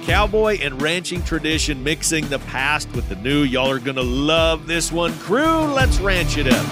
Cowboy and ranching tradition mixing the past with the new. Y'all are going to love this one. Crew, let's ranch it up.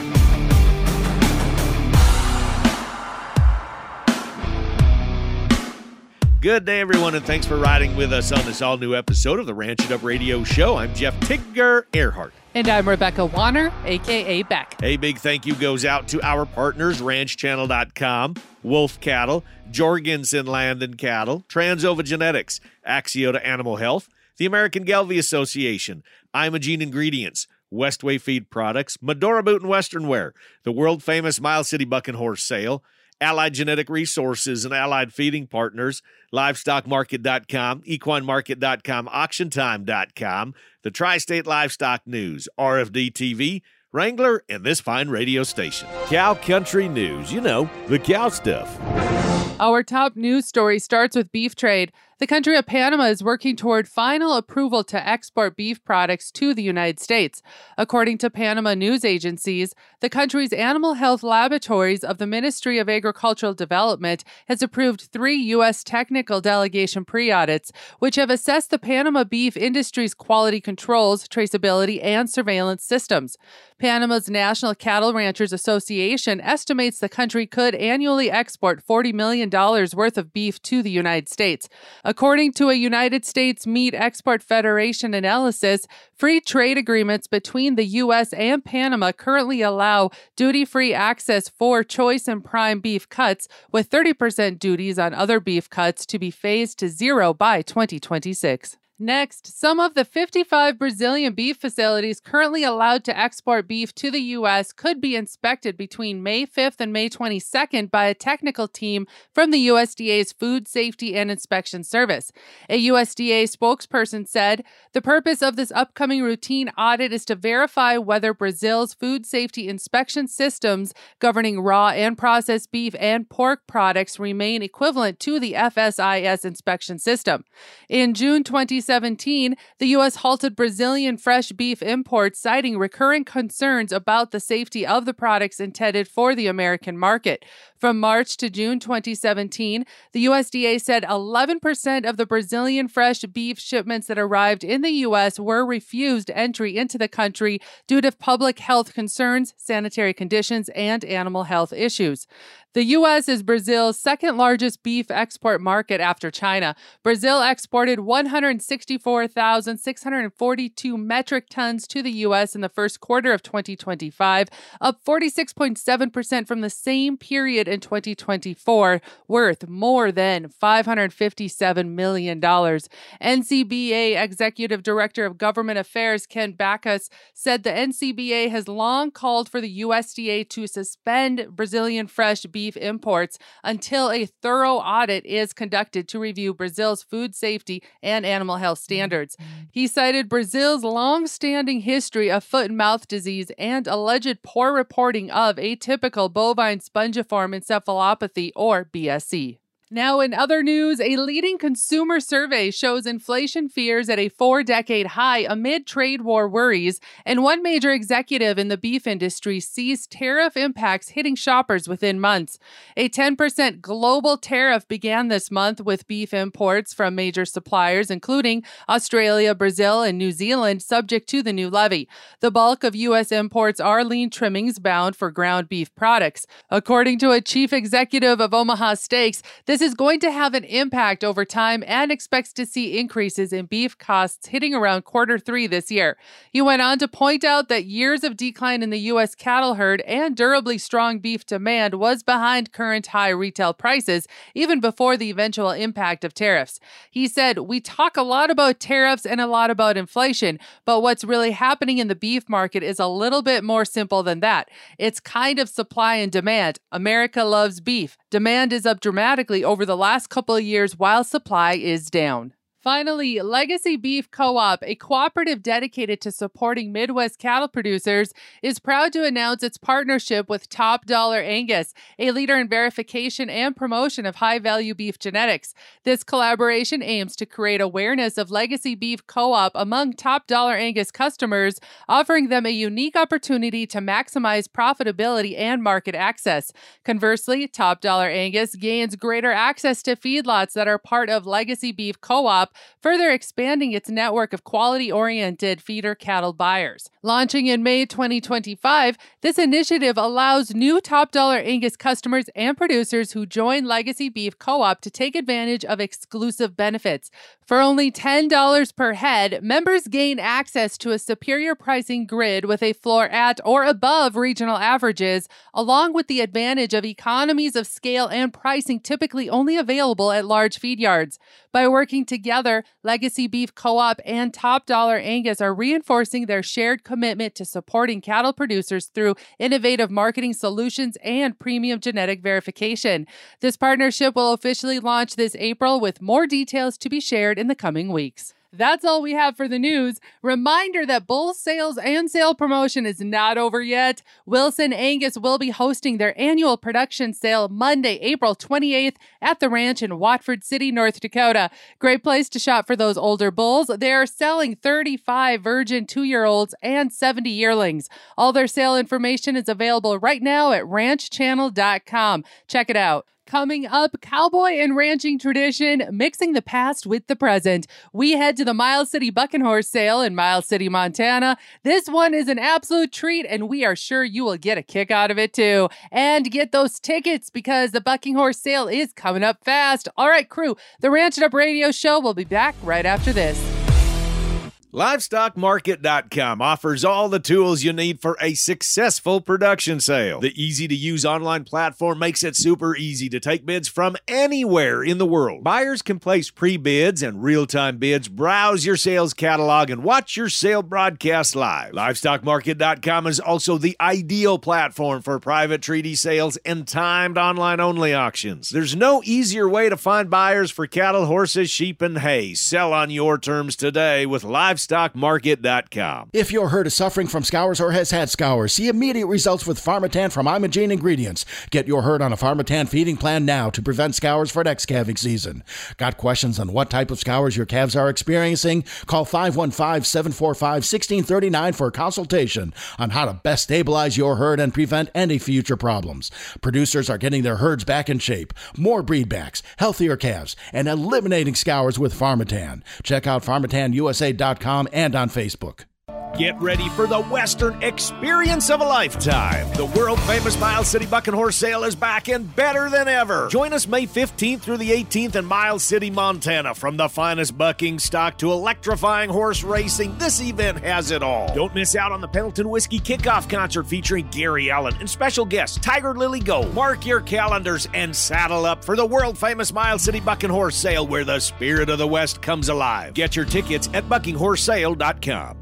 Good day, everyone, and thanks for riding with us on this all-new episode of the Ranch It Up Radio Show. I'm Jeff Tigger Earhart. And I'm Rebecca Warner, a.k.a. Beck. A big thank you goes out to our partners, RanchChannel.com, Wolf Cattle, Jorgensen Land and Cattle, Transova Genetics, Axiota Animal Health, the American Gelbvieh Association, Imogene Ingredients, Westway Feed Products, Medora Boot and Western Wear, the world-famous Miles City Buck and Horse Sale, Allied Genetic Resources and Allied Feeding Partners, LivestockMarket.com, EquineMarket.com, AuctionTime.com, the Tri-State Livestock News, RFD TV, Wrangler, and this fine radio station. Cow Country News, you know, the cow stuff. Our top news story starts with beef trade. The country of Panama is working toward final approval to export beef products to the United States. According to Panama news agencies, the country's animal health laboratories of the Ministry of Agricultural Development has approved 3 U.S. technical delegation pre-audits, which have assessed the Panama beef industry's quality controls, traceability, and surveillance systems. Panama's National Cattle Ranchers Association estimates the country could annually export $40 million worth of beef to the United States. According to a United States Meat Export Federation analysis, free trade agreements between the U.S. and Panama currently allow duty-free access for choice and prime beef cuts, with 30% duties on other beef cuts to be phased to 0 by 2026. Next, some of the 55 Brazilian beef facilities currently allowed to export beef to the U.S. could be inspected between May 5th and May 22nd by a technical team from the USDA's Food Safety and Inspection Service. A USDA spokesperson said, "The purpose of this upcoming routine audit is to verify whether Brazil's food safety inspection systems governing raw and processed beef and pork products remain equivalent to the FSIS inspection system." In June 2017, the U.S. halted Brazilian fresh beef imports, citing recurring concerns about the safety of the products intended for the American market. From March to June 2017, the USDA said 11% of the Brazilian fresh beef shipments that arrived in the U.S. were refused entry into the country due to public health concerns, sanitary conditions, and animal health issues. The U.S. is Brazil's second largest beef export market after China. Brazil exported 164,642 metric tons to the U.S. in the first quarter of 2025, up 46.7% from the same period in 2024, worth more than $557 million. NCBA Executive Director of Government Affairs Ken Backus said the NCBA has long called for the USDA to suspend Brazilian fresh beef imports until a thorough audit is conducted to review Brazil's food safety and animal health standards. He cited Brazil's long-standing history of foot and mouth disease and alleged poor reporting of atypical bovine spongiform encephalopathy, or BSE. Now, in other news, a leading consumer survey shows inflation fears at a 4-decade high amid trade war worries, and one major executive in the beef industry sees tariff impacts hitting shoppers within months. A 10% global tariff began this month with beef imports from major suppliers, including Australia, Brazil, and New Zealand, subject to the new levy. The bulk of U.S. imports are lean trimmings bound for ground beef products. According to a chief executive of Omaha Steaks, this is going to have an impact over time and expects to see increases in beef costs hitting around Q3 this year. He went on to point out that years of decline in the U.S. cattle herd and durably strong beef demand was behind current high retail prices, even before the eventual impact of tariffs. He said, "We talk a lot about tariffs and a lot about inflation, but what's really happening in the beef market is a little bit more simple than that. It's kind of supply and demand. America loves beef. Demand is up dramatically over the last couple of years while supply is down." Finally, Legacy Beef Co-op, a cooperative dedicated to supporting Midwest cattle producers, is proud to announce its partnership with Top Dollar Angus, a leader in verification and promotion of high-value beef genetics. This collaboration aims to create awareness of Legacy Beef Co-op among Top Dollar Angus customers, offering them a unique opportunity to maximize profitability and market access. Conversely, Top Dollar Angus gains greater access to feedlots that are part of Legacy Beef Co-op, further expanding its network of quality-oriented feeder cattle buyers. Launching in May 2025, this initiative allows new top-dollar Angus customers and producers who join Legacy Beef Co-op to take advantage of exclusive benefits. For only $10 per head, members gain access to a superior pricing grid with a floor at or above regional averages, along with the advantage of economies of scale and pricing typically only available at large feed yards. By working together, Legacy Beef Co-op and Top Dollar Angus are reinforcing their shared commitment to supporting cattle producers through innovative marketing solutions and premium genetic verification. This partnership will officially launch this April, with more details to be shared in the coming weeks. That's all we have for the news. Reminder that bull sales and sale promotion is not over yet. Wilson Angus will be hosting their annual production sale Monday, April 28th at the ranch in Watford City, North Dakota. Great place to shop for those older bulls. They are selling 35 virgin 2-year-olds and 70 yearlings. All their sale information is available right now at ranchchannel.com. Check it out. Coming up, cowboy and ranching tradition, mixing the past with the present. We head to the Miles City Bucking Horse Sale in Miles City, Montana. This one is an absolute treat, and we are sure you will get a kick out of it too. And get those tickets, because the Bucking Horse Sale is coming up fast. All right, crew, the Ranch It Up Radio Show will be back right after this. LivestockMarket.com offers all the tools you need for a successful production sale. The easy-to-use online platform makes it super easy to take bids from anywhere in the world. Buyers can place pre-bids and real-time bids, browse your sales catalog, and watch your sale broadcast live. LivestockMarket.com is also the ideal platform for private treaty sales and timed online-only auctions. There's no easier way to find buyers for cattle, horses, sheep, and hay. Sell on your terms today with LivestockMarket.com. If your herd is suffering from scours or has had scours, see immediate results with Pharmatan from Imogene Ingredients. Get your herd on a Pharmatan feeding plan now to prevent scours for next calving season. Got questions on what type of scours your calves are experiencing? Call 515-745-1639 for a consultation on how to best stabilize your herd and prevent any future problems. Producers are getting their herds back in shape, more breedbacks, healthier calves, and eliminating scours with Pharmatan. Check out PharmatanUSA.com and on Facebook. Get ready for the Western experience of a lifetime. The world-famous Miles City Bucking Horse Sale is back and better than ever. Join us May 15th through the 18th in Miles City, Montana. From the finest bucking stock to electrifying horse racing, this event has it all. Don't miss out on the Pendleton Whiskey Kickoff Concert featuring Gary Allen and special guest Tiger Lily Gold. Mark your calendars and saddle up for the world-famous Miles City Bucking Horse Sale, where the spirit of the West comes alive. Get your tickets at buckinghorsesale.com.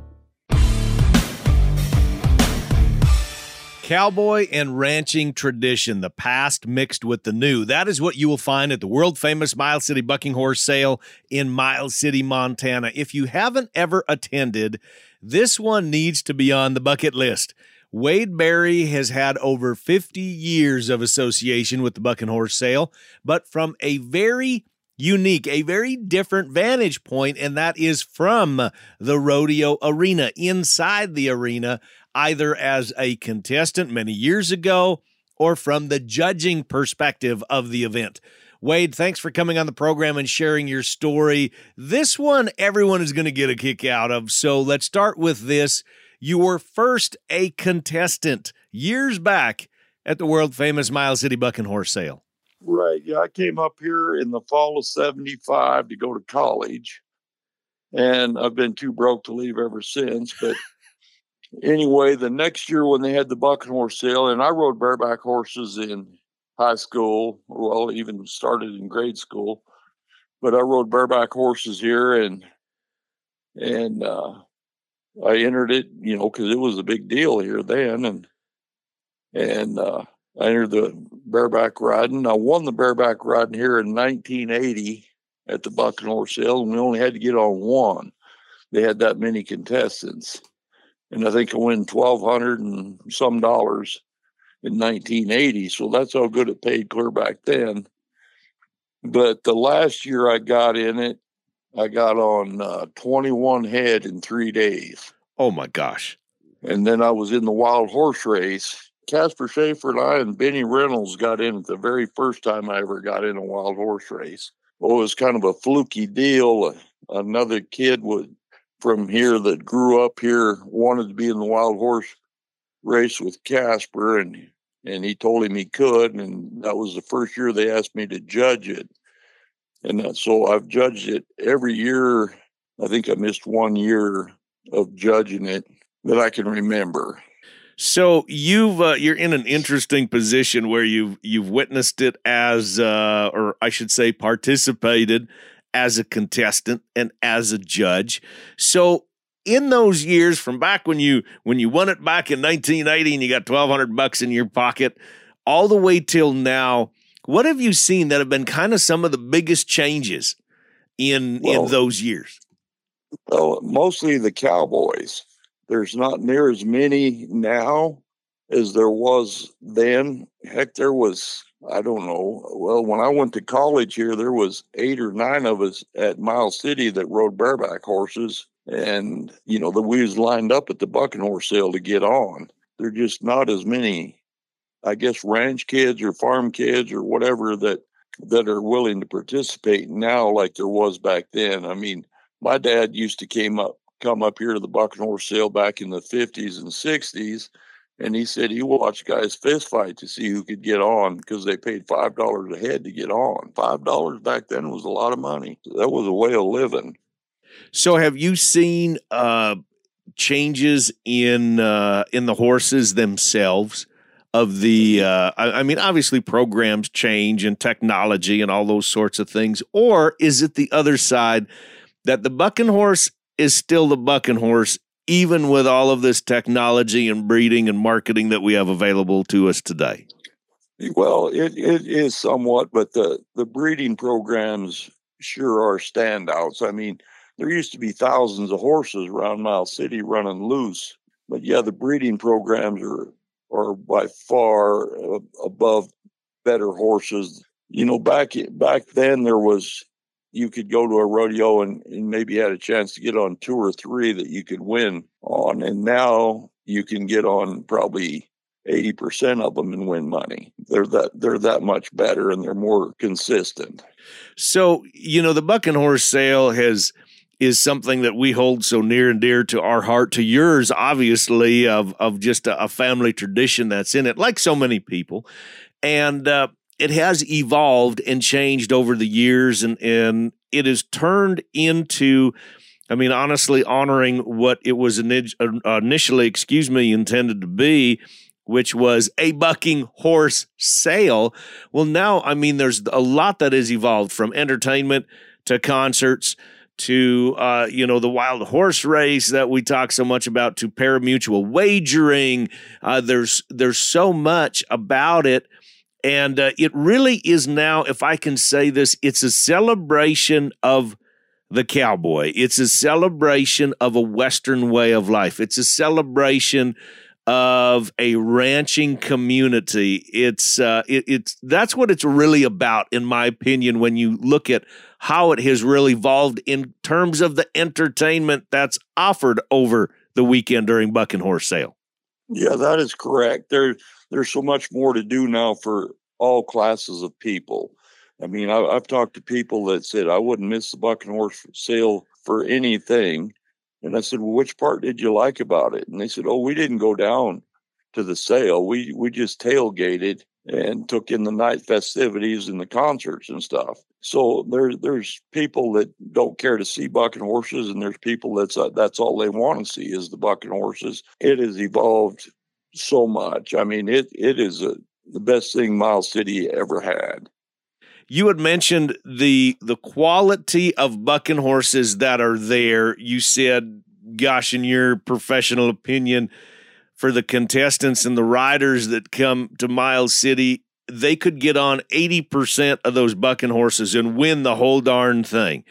Cowboy and ranching tradition, the past mixed with the new. That is what you will find at the world-famous Miles City Bucking Horse Sale in Miles City, Montana. If you haven't ever attended, this one needs to be on the bucket list. Wade Berry has had over 50 years of association with the Bucking Horse Sale, but from a very unique, a very different vantage point, and that is from the rodeo arena, inside the arena, either as a contestant many years ago or from the judging perspective of the event. Wade, thanks for coming on the program and sharing your story. This one everyone is going to get a kick out of, so let's start with this. You were first a contestant years back at the world-famous Miles City Bucking Horse Sale. Right. Yeah, I came up here in the fall of 75 to go to college, and I've been too broke to leave ever since, but anyway, the next year when they had the Bucking Horse Sale, and I rode bareback horses in high school, well, even started in grade school, but I rode bareback horses here, and I entered it, you know, because it was a big deal here then, and I entered the bareback riding. I won the bareback riding here in 1980 at the Bucking Horse Sale, and we only had to get on one. They had that many contestants. And I think I won $1,200 and some dollars in 1980. So that's how good it paid clear back then. But the last year I got in it, I got on 21 head in 3 days. Oh, my gosh. And then I was in the wild horse race. Casper Schaefer and I and Benny Reynolds got in it the very first time I ever got in a wild horse race. Well, it was kind of a fluky deal. Another kid from here that grew up here wanted to be in the wild horse race with Casper, and he told him he could, and that was the first year they asked me to judge it. And so I've judged it every year. I think I missed 1 year of judging it that I can remember. So you're in an interesting position where you've witnessed it as, or I should say, participated as a contestant and as a judge. So in those years, from back when you won it back in 1980 and you got $1,200 in your pocket, all the way till now, what have you seen that have been kind of some of the biggest changes in those years? Well, mostly the cowboys. There's not near as many now as there was then. Heck, there was, I don't know. Well, when I went to college here, there was 8 or 9 of us at Miles City that rode bareback horses. And, we was lined up at the bucking horse sale to get on. There are just not as many, I guess, ranch kids or farm kids or whatever that are willing to participate now like there was back then. I mean, my dad used to come up here to the bucking horse sale back in the 50s and 60s, and he said he watched guys fist fight to see who could get on because they paid $5 a head to get on. $5 back then was a lot of money. That was a way of living. So have you seen changes in the horses themselves? Of the, I mean, obviously programs change and technology and all those sorts of things, or is it the other side that the bucking horse is still the bucking horse, even with all of this technology and breeding and marketing that we have available to us today? Well, it is somewhat, but the breeding programs sure are standouts. I mean, there used to be thousands of horses around Miles City running loose, but yeah, the breeding programs are by far above better horses. Back then you could go to a rodeo and maybe had a chance to get on 2 or 3 that you could win on. And now you can get on probably 80% of them and win money. They're that much better and they're more consistent. So, the bucking horse sale is something that we hold so near and dear to our heart, to yours, obviously, of just a family tradition that's in it, like so many people. And it has evolved and changed over the years, and it has turned into, I mean, honestly, honoring what it was initially, intended to be, which was a bucking horse sale. Well, now, I mean, there's a lot that has evolved, from entertainment to concerts to, the wild horse race that we talk so much about, to pari-mutuel wagering. There's so much about it. And it really is now, if I can say this, it's a celebration of the cowboy. It's a celebration of a Western way of life. It's a celebration of a ranching community. It's that's what it's really about, in my opinion, when you look at how it has really evolved in terms of the entertainment that's offered over the weekend during bucking horse sale. Yeah, that is correct. There's so much more to do now for all classes of people. I mean, I've talked to people that said, I wouldn't miss the bucking horse sale for anything. And I said, well, which part did you like about it? And they said, oh, we didn't go down to the sale. We just tailgated and took in the night festivities and the concerts and stuff. So there's people that don't care to see bucking horses, and there's people that's all they want to see is the bucking horses. It has evolved so much. I mean, it is the best thing Miles City ever had. You had mentioned the quality of bucking horses that are there. You said, gosh, in your professional opinion, for the contestants and the riders that come to Miles City, they could get on 80% of those bucking horses and win the whole darn thing.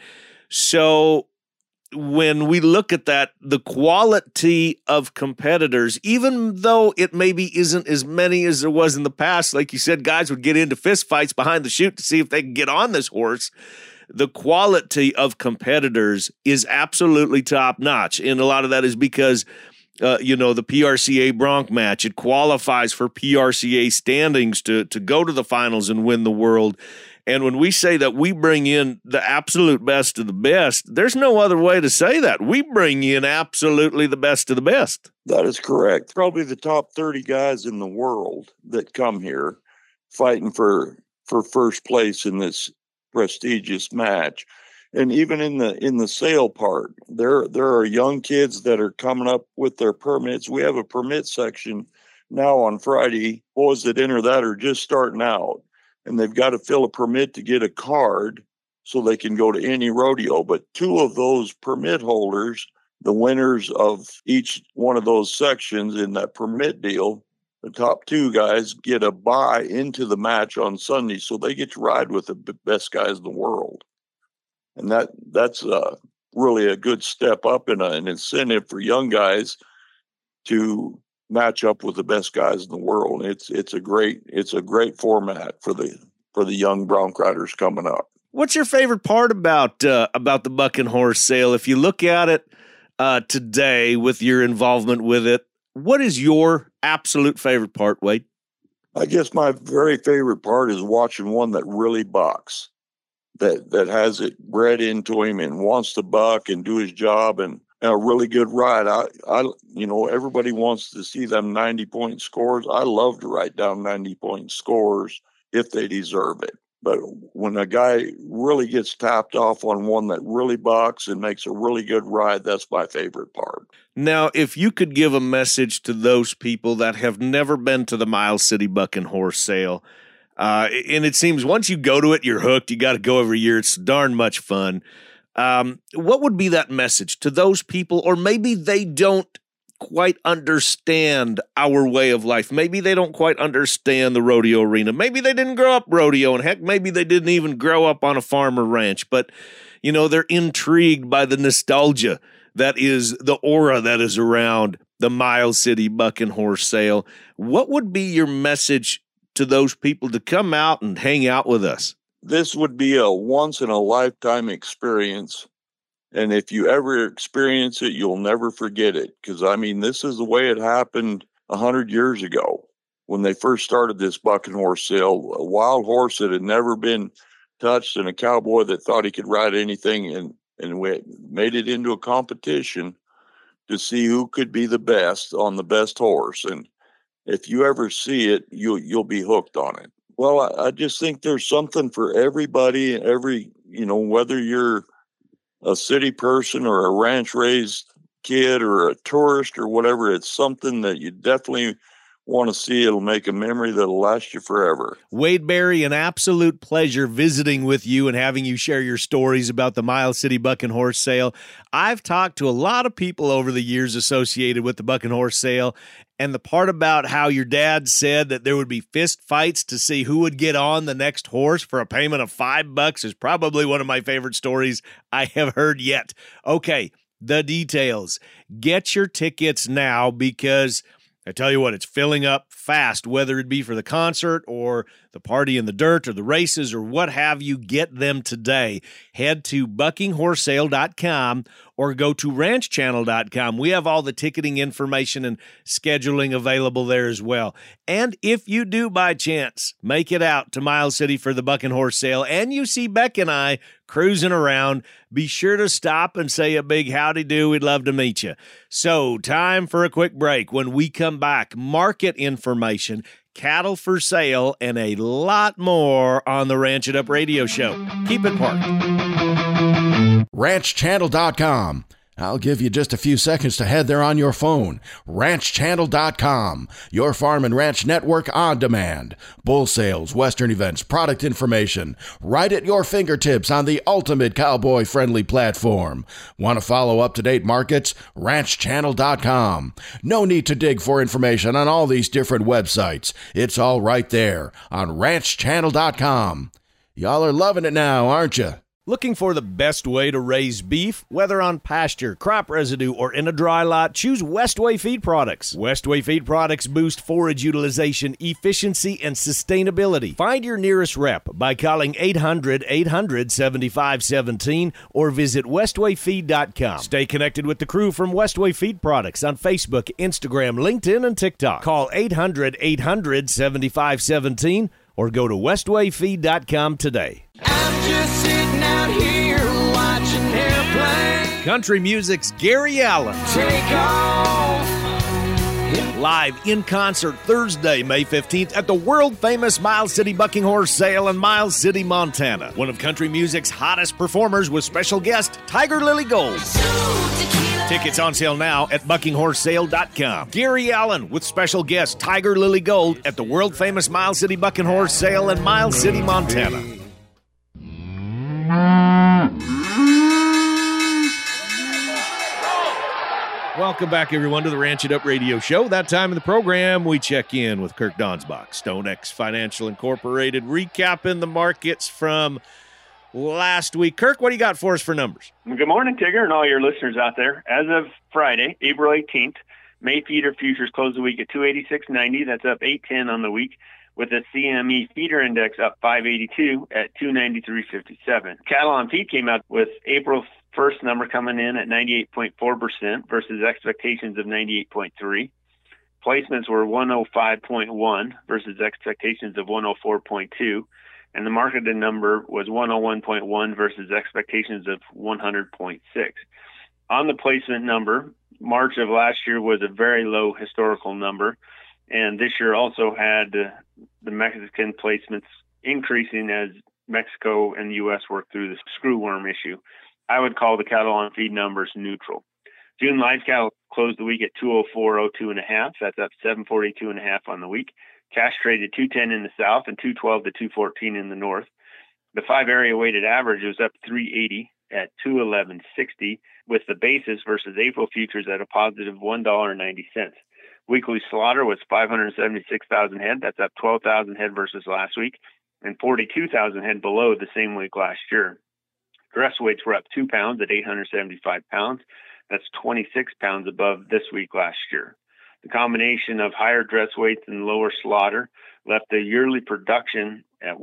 So when we look at that, the quality of competitors, even though it maybe isn't as many as there was in the past, like you said, guys would get into fist fights behind the chute to see if they can get on this horse. The quality of competitors is absolutely top notch. And a lot of that is because, the PRCA bronc match, it qualifies for PRCA standings to go to the finals and win the world. And when we say that we bring in the absolute best of the best, there's no other way to say that. We bring in absolutely the best of the best. That is correct. Probably the top 30 guys in the world that come here fighting for first place in this prestigious match. And even in the sale part, there are young kids that are coming up with their permits. We have a permit section now on Friday. Boys that enter that are just starting out, and they've got to fill a permit to get a card so they can go to any rodeo. But two of those permit holders, the winners of each one of those sections in that permit deal, the top two guys get a buy into the match on Sunday, so they get to ride with the best guys in the world. And that's really a good step up and an incentive for young guys to match up with the best guys in the world. It's a great format for the young bronc riders coming up. What's your favorite part about the Bucking Horse Sale? If you look at it today with your involvement with it, what is your absolute favorite part, Wade? I guess my very favorite part is watching one that really bucks. That has it bred into him and wants to buck and do his job and a really good ride. I everybody wants to see them 90-point scores. I love to write down 90-point scores if they deserve it. But when a guy really gets tapped off on one that really bucks and makes a really good ride, that's my favorite part. Now, if you could give a message to those people that have never been to the Miles City Bucking Horse Sale, and it seems once you go to it, you're hooked. You got to go every year. It's darn much fun. What would be that message to those people? Or maybe they don't quite understand our way of life. Maybe they don't quite understand the rodeo arena. Maybe they didn't grow up rodeo, and heck, maybe they didn't even grow up on a farm or ranch. But, they're intrigued by the nostalgia that is the aura that is around the Miles City Bucking Horse Sale. What would be your message to those people to come out and hang out with us? This would be a once-in-a-lifetime experience. And if you ever experience it, you'll never forget it. Because, this is the way it happened 100 years ago when they first started this Bucking Horse Sale. A wild horse that had never been touched and a cowboy that thought he could ride anything. And we made it into a competition to see who could be the best on the best horse. And if you ever see it, you'll be hooked on it. Well, I just think there's something for everybody, whether you're a city person or a ranch-raised kid or a tourist or whatever, it's something that you definitely want to see. It'll make a memory that'll last you forever. Wade Berry, an absolute pleasure visiting with you and having you share your stories about the Miles City Bucking Horse Sale. I've talked to a lot of people over the years associated with the Bucking Horse Sale, and the part about how your dad said that there would be fist fights to see who would get on the next horse for a payment of $5 is probably one of my favorite stories I have heard yet. Okay, the details. Get your tickets now because I tell you what, it's filling up fast, whether it be for the concert or the party in the dirt or the races or what have you. Get them today. Head to buckinghorsesale.com or go to ranchchannel.com. We have all the ticketing information and scheduling available there as well. And if you do by chance make it out to Miles City for the Bucking Horse Sale and you see Beck and I cruising around, be sure to stop and say a big howdy do. We'd love to meet you. So, time for a quick break. When we come back, market information, cattle for sale, and a lot more on the Ranch It Up radio show. Keep it parked. RanchChannel.com. I'll give you just a few seconds to head there on your phone. RanchChannel.com, your farm and ranch network on demand. Bull sales, western events, product information, right at your fingertips on the ultimate cowboy-friendly platform. Want to follow up-to-date markets? RanchChannel.com. No need to dig for information on all these different websites. It's all right there on RanchChannel.com. Y'all are loving it now, aren't you? Looking for the best way to raise beef? Whether on pasture, crop residue, or in a dry lot, choose Westway Feed Products. Westway Feed Products boost forage utilization, efficiency, and sustainability. Find your nearest rep by calling 800-800-7517 or visit westwayfeed.com. Stay connected with the crew from Westway Feed Products on Facebook, Instagram, LinkedIn, and TikTok. Call 800-800-7517 or go to westwayfeed.com today. I'm just sitting out here watching airplanes Country music's Gary Allan. take off. Live in concert Thursday, May 15th at the world-famous Miles City Bucking Horse Sale in Miles City, Montana. One of country music's hottest performers with special guest Tiger Lily Gold. Tickets on sale now at buckinghorsesale.com. Gary Allan with special guest Tiger Lily Gold at the world-famous Miles City Bucking Horse Sale in Miles City, Montana. Welcome back, everyone, to the Ranch It Up Radio Show. That time in the program, we check in with Kirk Donsbach, StoneX Financial Incorporated, recapping the markets from last week. Kirk, what do you got for us for numbers? Good morning, Tigger, and all your listeners out there. As of Friday, April 18th, May feeder futures closed the week at 286.90. That's up 8.10 on the week, with the CME feeder index up 582 at 293.57. Cattle on feed came out with April first number coming in at 98.4% versus expectations of 98.3. Placements were 105.1 versus expectations of 104.2. And the marketed number was 101.1 versus expectations of 100.6. On the placement number, March of last year was a very low historical number. And this year also had the Mexican placements increasing as Mexico and the U.S. worked through the screwworm issue. I would call the cattle on feed numbers neutral. June live cattle closed the week at 204.02.5. That's up 742.5 on the week. Cash traded 210 in the south and 212 to 214 in the north. The 5 area weighted average was up 380 at 211.60, with the basis versus April futures at a positive $1.90. Weekly slaughter was 576,000 head. That's up 12,000 head versus last week, and 42,000 head below the same week last year. Dress weights were up 2 pounds at 875 pounds. That's 26 pounds above this week last year. The combination of higher dress weights and lower slaughter left the yearly production at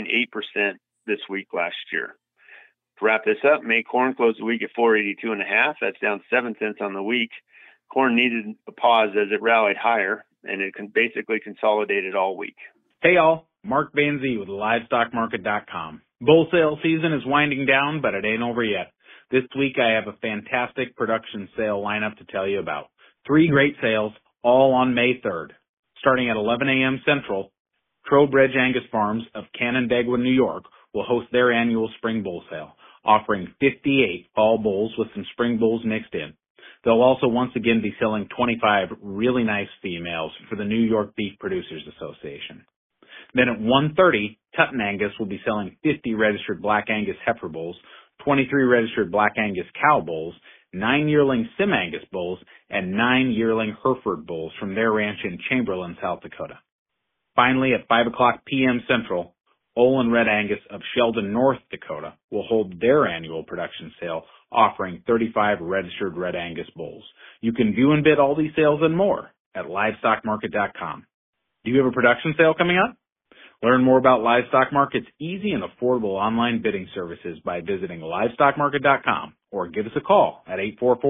1.8% this week last year. To wrap this up, May corn closed the week at 482.5. That's down 7 cents on the week. Corn needed a pause as it rallied higher, and it basically consolidated all week. Hey y'all, Mark Van Zee with LivestockMarket.com. Bull sale season is winding down, but it ain't over yet. This week I have a fantastic production sale lineup to tell you about. 3 great sales, all on May 3rd. Starting at 11 a.m. Central, Trowbridge Angus Farms of Canandaigua, New York, will host their annual spring bull sale, offering 58 fall bulls with some spring bulls mixed in. They'll also once again be selling 25 really nice females for the New York Beef Producers Association. Then at 1:30, Tutton Angus will be selling 50 registered Black Angus heifer bulls, 23 registered Black Angus cow bulls, 9 yearling Sim Angus bulls, and 9 yearling Hereford bulls from their ranch in Chamberlain, South Dakota. Finally, at 5 o'clock p.m. Central, Olin Red Angus of Sheldon, North Dakota will hold their annual production sale, offering 35 registered Red Angus bulls. You can view and bid all these sales and more at LivestockMarket.com. Do you have a production sale coming up? Learn more about Livestock Market's easy and affordable online bidding services by visiting LivestockMarket.com or give us a call at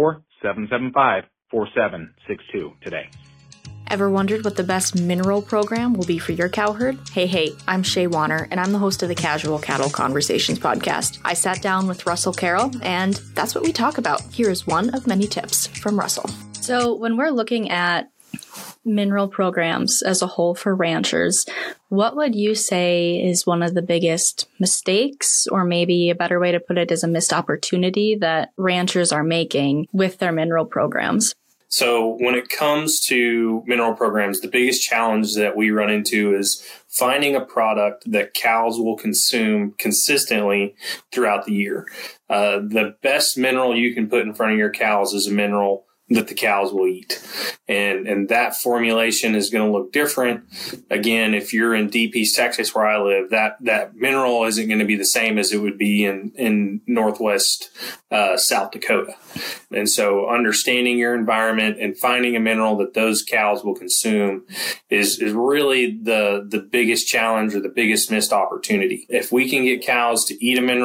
844-775-4762 today. Ever wondered what the best mineral program will be for your cow herd? Hey, I'm Shay Warner, and I'm the host of the Casual Cattle Conversations podcast. I sat down with Russell Carroll, and that's what we talk about. Here is one of many tips from Russell. So when we're looking at mineral programs as a whole for ranchers, what would you say is one of the biggest mistakes, or maybe a better way to put it is a missed opportunity that ranchers are making with their mineral programs? So when it comes to mineral programs, the biggest challenge that we run into is finding a product that cows will consume consistently throughout the year. The best mineral you can put in front of your cows is a mineral that the cows will eat. And that formulation is going to look different. Again, if you're in Deep East Texas, where I live, that mineral isn't going to be the same as it would be in Northwest South Dakota. And so understanding your environment and finding a mineral that those cows will consume is really the biggest challenge or the biggest missed opportunity. If we can get cows to eat a mineral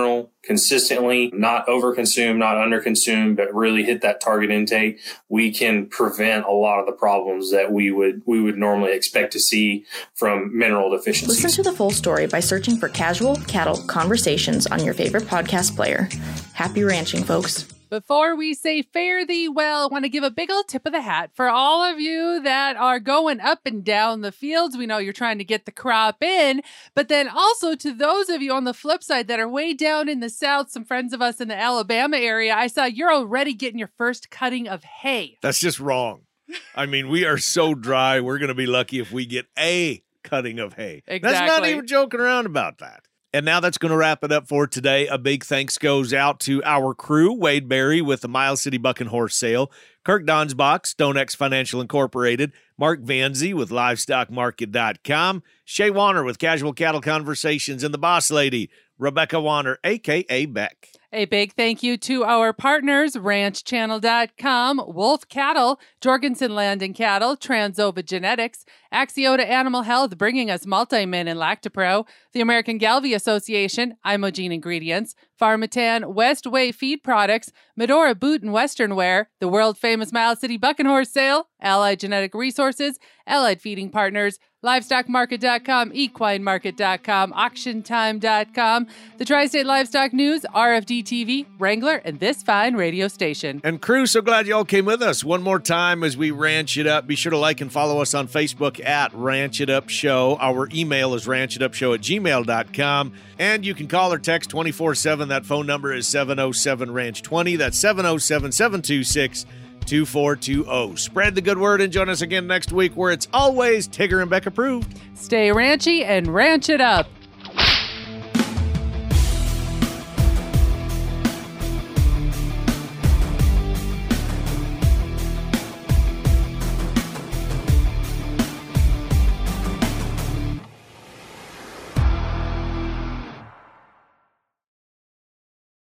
consistently, not overconsume, not underconsume, but really hit that target intake, we can prevent a lot of the problems that we would normally expect to see from mineral deficiencies. Listen to the full story by searching for Casual Cattle Conversations on your favorite podcast player. Happy ranching, folks. Before we say fare thee well, I want to give a big old tip of the hat for all of you that are going up and down the fields. We know you're trying to get the crop in, but then also to those of you on the flip side that are way down in the South, some friends of us in the Alabama area, I saw you're already getting your first cutting of hay. That's just wrong. I mean, we are so dry, we're going to be lucky if we get a cutting of hay. Exactly. That's not even joking around about that. And now that's going to wrap it up for today. A big thanks goes out to our crew, Wade Berry with the Miles City Buck and Horse Sale, Kirk Donsbach, StoneX Financial Incorporated, Mark Vanzi with LivestockMarket.com, Shay Warner with Casual Cattle Conversations, and the boss lady, Rebecca Warner, a.k.a. Beck. A big thank you to our partners, RanchChannel.com, Wolf Cattle, Jorgensen Land and Cattle, Transova Genetics, Axiota Animal Health, bringing us Multimin and Lactopro, the American Galvy Association, Imogene Ingredients, Pharmatan, Westway Feed Products, Medora Boot and Western Wear, the world-famous Miles City Buck and Horse Sale, Allied Genetic Resources, Allied Feeding Partners, LivestockMarket.com, EquineMarket.com, AuctionTime.com, the Tri-State Livestock News, RFD TV, Wrangler, and this fine radio station. And crew, so glad you all came with us. One more time as we ranch it up. Be sure to like and follow us on Facebook at Ranch It Up Show. Our email is ranchitupshow@gmail.com. And you can call or text 24/7. That phone number is 707-RANCH-20. That's 707-726-2420. Spread the good word and join us again next week where it's always Tigger and Beck approved. Stay ranchy and ranch it up.